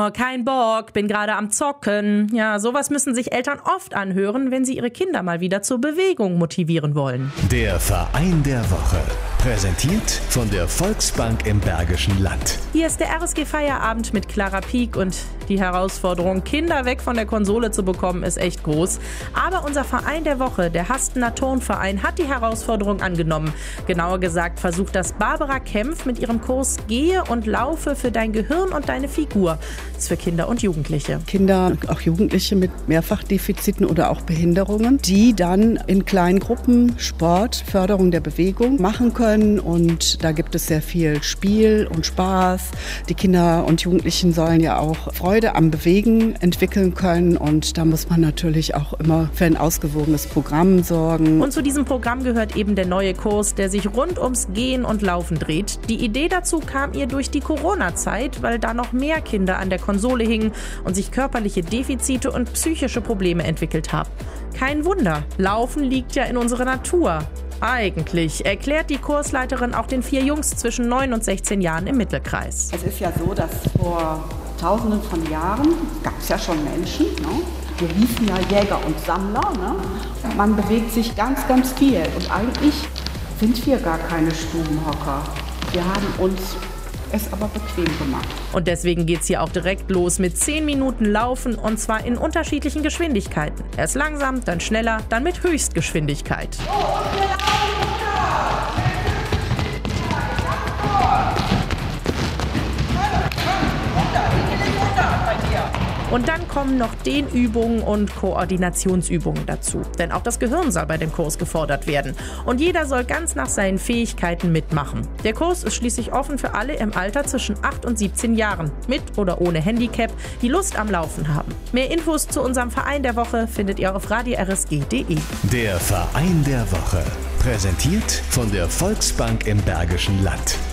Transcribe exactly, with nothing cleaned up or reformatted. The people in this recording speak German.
oh, kein Bock, bin gerade am Zocken. Ja, sowas müssen sich Eltern oft anhören, wenn sie ihre Kinder mal wieder zur Bewegung motivieren wollen. Der Verein der Woche. Präsentiert von der Volksbank im Bergischen Land. Hier ist der R S G-Feierabend mit Clara Pieck und die Herausforderung, Kinder weg von der Konsole zu bekommen, ist echt groß. Aber unser Verein der Woche, der Hastener Turnverein, hat die Herausforderung angenommen. Genauer gesagt versucht das Barbara Kempf mit ihrem Kurs Gehe und Laufe für dein Gehirn und deine Figur. Das ist für Kinder und Jugendliche. Kinder, auch Jugendliche mit Mehrfachdefiziten oder auch Behinderungen, die dann in kleinen Gruppen Sport, Förderung der Bewegung machen können. Und da gibt es sehr viel Spiel und Spaß. Die Kinder und Jugendlichen sollen ja auch Freude am Bewegen entwickeln können. Und da muss man natürlich auch immer für ein ausgewogenes Programm sorgen. Und zu diesem Programm gehört eben der neue Kurs, der sich rund ums Gehen und Laufen dreht. Die Idee dazu kam ihr durch die Corona-Zeit, weil da noch mehr Kinder an der Konsole hingen und sich körperliche Defizite und psychische Probleme entwickelt haben. Kein Wunder, Laufen liegt ja in unserer Natur. Eigentlich, erklärt die Kursleiterin auch den vier Jungs zwischen neun und sechzehn Jahren im Mittelkreis. Es ist ja so, dass vor Tausenden von Jahren gab es ja schon Menschen, ne? Wir hießen ja Jäger und Sammler. Ne? Man bewegt sich ganz, ganz viel und eigentlich sind wir gar keine Stubenhocker. Wir haben uns es aber bequem gemacht. Und deswegen geht's hier auch direkt los mit zehn Minuten Laufen und zwar in unterschiedlichen Geschwindigkeiten. Erst langsam, dann schneller, dann mit Höchstgeschwindigkeit. Oh, und wir laufen runter! Und dann kommen noch Dehnübungen und Koordinationsübungen dazu. Denn auch das Gehirn soll bei dem Kurs gefordert werden. Und jeder soll ganz nach seinen Fähigkeiten mitmachen. Der Kurs ist schließlich offen für alle im Alter zwischen acht und siebzehn Jahren. Mit oder ohne Handicap, die Lust am Laufen haben. Mehr Infos zu unserem Verein der Woche findet ihr auf radio r s g punkt d e. Der Verein der Woche. Präsentiert von der Volksbank im Bergischen Land.